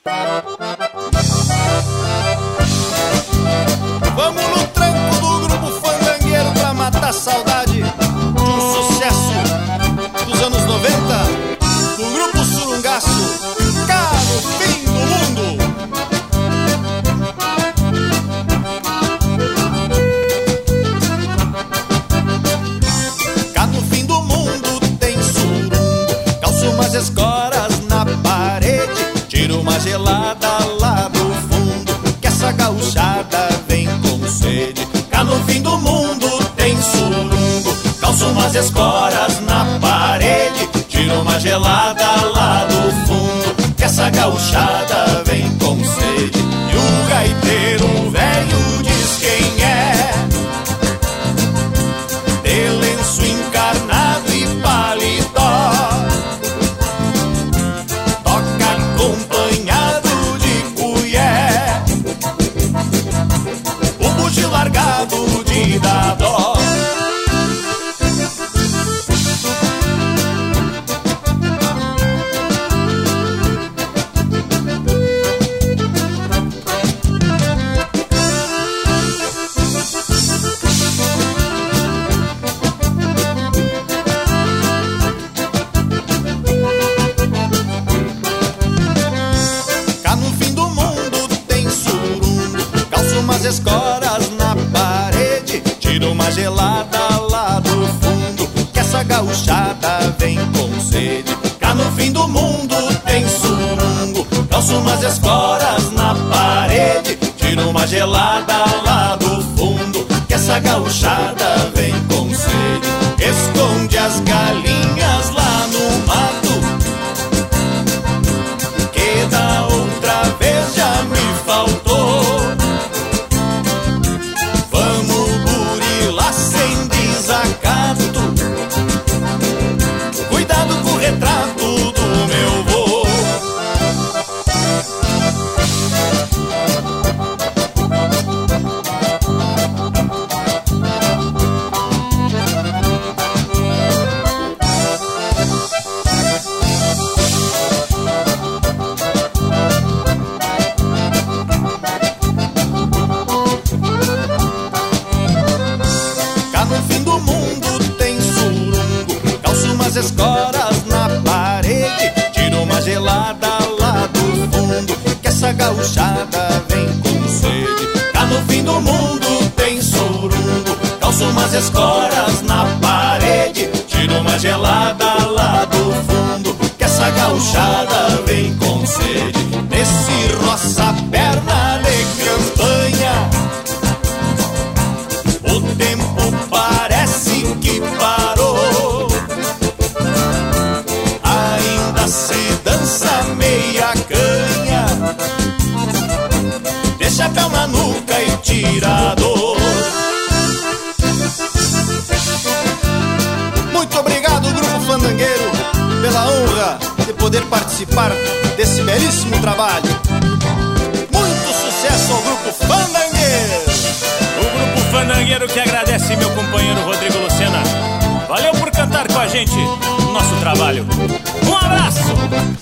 Vamos no tranco do grupo fandangueiro pra matar a saudade de um sucesso dos anos 90, do grupo Surungaço, cá no fim do mundo. Cá no fim do mundo tem surungo, calço umas escoras na parede, tiro uma gelada lá do fundo, que essa gauchada vem com sede. Cá no fim do mundo tem surungo, calço umas escoras na parede, tiro uma gelada lá do fundo, que essa gauchada vem com sede. E o gaiteiro velho diz quem é, de lenço encarnado e paletó, toca acompanhado de colher, o bucho largado de dar dó. Escoras na parede, tira uma gelada lá do fundo, que essa gauchada vem com sede. Cá no fim do mundo tem surungo, calço umas escoras na parede, tira uma gelada lá do fundo, que essa gauchada vem com sede. Esconde as galinhas lá no mato, que da outra vez já me faltou. Cuidado com o retrato do meu vô. Cá no fim do mundo tem surungo, calço umas escoras na parede, tiro uma gelada lá do fundo, que essa gauchada vem com sede. Cá no fim do mundo tem surungo, calço umas escoras na parede, tiro uma gelada lá do fundo, que essa gauchada vem com sede. Nesse roça perna de campanha, o tempo parece que parou, ainda se dança meia canha, de chapéu na nuca e tirador. Muito obrigado, Grupo Fandangueiro, pela honra de poder participar desse belíssimo trabalho. Muito sucesso ao Grupo Fandangueiro. O Grupo Fandangueiro que agradece meu companheiro Rodrigo Lucena. Valeu por cantar com a gente o nosso trabalho. Um abraço!